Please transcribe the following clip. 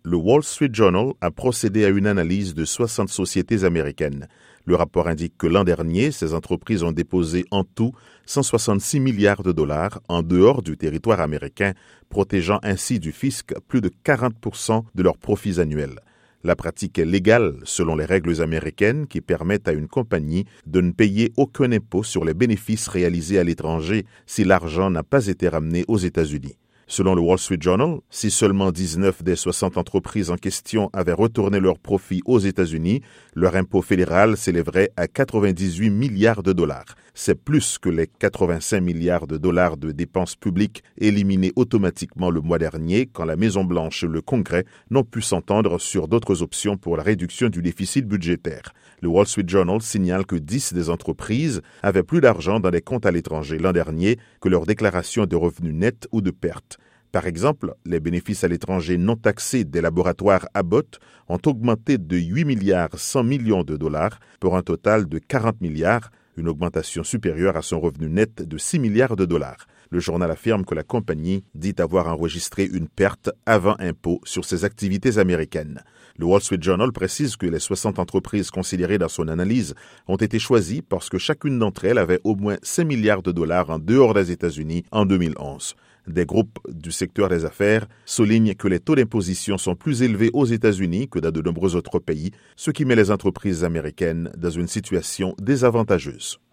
le Wall Street Journal a procédé à une analyse de 60 sociétés américaines. Le rapport indique que l'an dernier, ces entreprises ont déposé en tout 166 milliards de dollars en dehors du territoire américain, protégeant ainsi du fisc plus de 40% de leurs profits annuels. La pratique est légale selon les règles américaines qui permettent à une compagnie de ne payer aucun impôt sur les bénéfices réalisés à l'étranger si l'argent n'a pas été ramené aux États-Unis. Selon le Wall Street Journal, si seulement 19 des 60 entreprises en question avaient retourné leurs profits aux États-Unis, leur impôt fédéral s'élèverait à 98 milliards de dollars. C'est plus que les 85 milliards de dollars de dépenses publiques éliminés automatiquement le mois dernier quand la Maison-Blanche et le Congrès n'ont pu s'entendre sur d'autres options pour la réduction du déficit budgétaire. Le Wall Street Journal signale que 10 des entreprises avaient plus d'argent dans des comptes à l'étranger l'an dernier que leur déclaration de revenus nets ou de pertes. Par exemple, les bénéfices à l'étranger non taxés des laboratoires Abbott ont augmenté de 8 milliards 100 millions de dollars pour un total de 40 milliards, une augmentation supérieure à son revenu net de 6 milliards de dollars. Le journal affirme que la compagnie dit avoir enregistré une perte avant impôt sur ses activités américaines. Le Wall Street Journal précise que les 60 entreprises considérées dans son analyse ont été choisies parce que chacune d'entre elles avait au moins 5 milliards de dollars en dehors des États-Unis en 2011. Des groupes du secteur des affaires soulignent que les taux d'imposition sont plus élevés aux États-Unis que dans de nombreux autres pays, ce qui met les entreprises américaines dans une situation désavantageuse.